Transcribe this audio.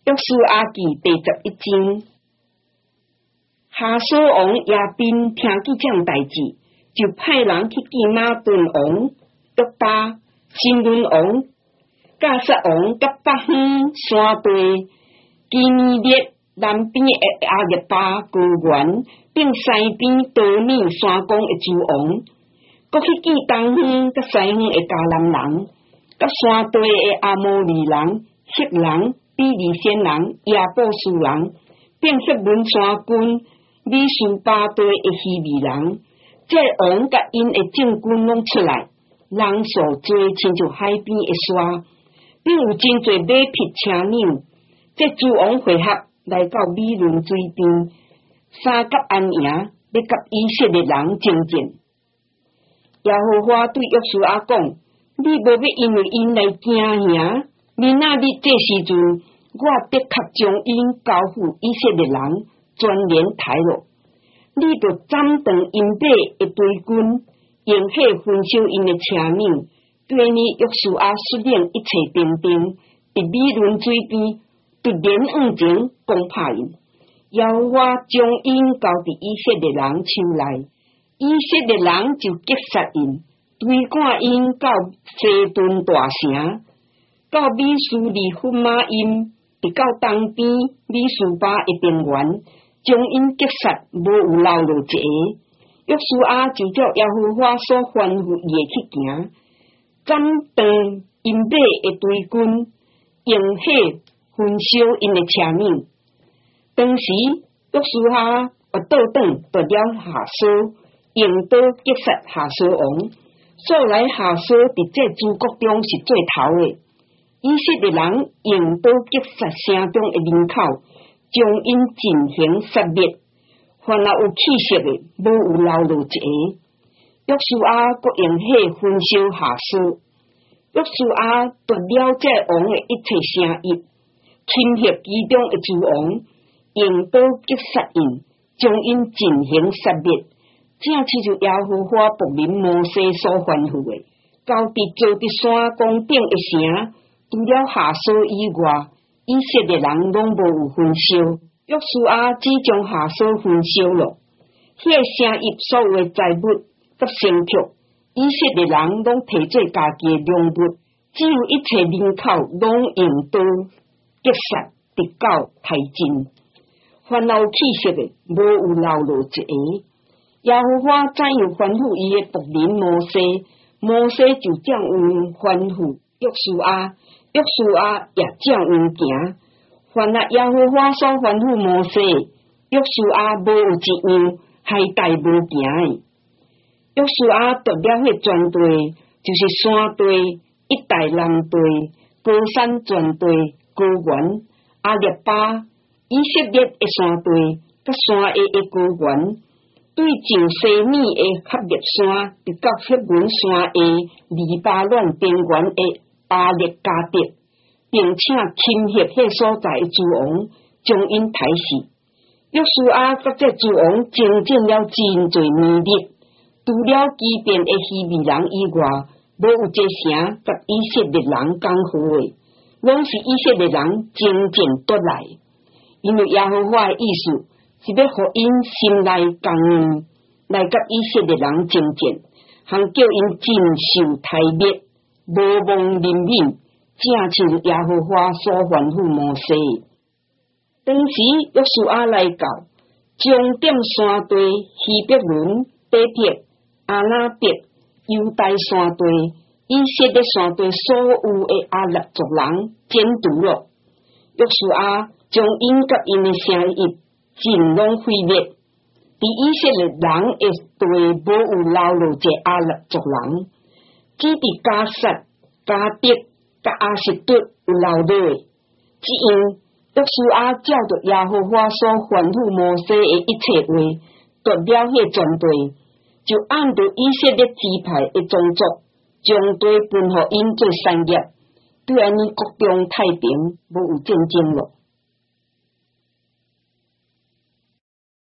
约书亚记第11章，哈索王亚宾听见这样代志，就派人去见马顿王约巴、新伦王、加萨王、甲北方山地基尼列南边的阿列巴高原，并西边多米山冈的诸王，搁去见东方甲西方的迦南人，甲山地的阿摩利人、赫人、比利先人、亚布斯人，并赫伦山郡米苏巴地的希利人。这王甲因的政军拢出来，人数多，亲像海边的沙，并有真侪马匹车辆。这诸王会合来到米伦水边，三甲安营，要甲以色列人征战。耶和华对约书亚讲：你无要因为因来惊吓，明仔日这时阵，我的确将因交付以色列人全然杀戮。你着斩断因马的队军，用火焚烧因的车辆。第二日，约书亚率领一切兵丁，伫米伦水边，突然往前攻打因。耶和华将因交伫以色列人手内，以色列人就击杀因，追赶因到西顿大城，到米苏利弗马因，直到东边米苏巴的边缘。将因击杀，无有留落一个。约书亚就照耶和华所吩咐伊的去行，斩断因马的队军，用火焚烧因的车辆。当时约书亚倒转夺了夏索，用刀击杀夏索王。素来夏索伫这诸国中是最头的，以色列人用刀击杀城中的人口。将因进行杀灭，凡也有气息的，无有留落一个。约书亚阁用火焚烧夏索，约书亚夺了这王的一切城邑，侵袭其中的诸王，用刀击杀因，将因进行杀灭。正是就耶和华仆人摩西所吩咐的，交伫造伫山岗顶的城，除了夏索以外。以色列人拢无有焚烧，约书亚只将夏索焚烧了。迄个城邑所有的财物甲牲畜，以色列人拢摕做家己的良物，只有一切人口拢用刀击杀，直到太尽。凡有气息的，无有留落一个。耶和华怎样吩咐伊的仆人摩西，摩西就这样吩咐约书亚。约书亚也这样行，凡那耶和华所吩咐摩西，约书亚无有一样还带无行的。约书亚夺了迄全地，就是山地、一带南地、高山全地、高原、阿列巴、以色列的山地，甲山下的高原，对上西面的恰列山，直到赫伦山下黎巴嫩边缘的巴列加德，并且侵袭迄所在的诸王，将因杀死。约书亚甲这诸王征战了真侪年日，除了基遍的希利人以外，无有一城甲以色列人讲好的，拢是以色列人征战夺来。因为耶和华的意思是要互因心内刚硬，来甲以色列人征战，通叫因真受杀灭。无望怜悯，正像耶和华所吩咐摩西。当时约书亚来到，将点山地、希伯伦、底撇、阿那别、犹大山地、以色列山地所有的阿拉族人剪除了。约书亚将因甲因的城邑尽拢毁灭，伫以色列人的地无有留落一阿拉族人。只伫加萨、加德、甲阿实德有留落。只因约书亚照着耶和华所吩咐摩西的一切话，夺了迄全地，就按着以色列支派的宗族，将地分予因做产业。对安尼国中太平，无有战争了。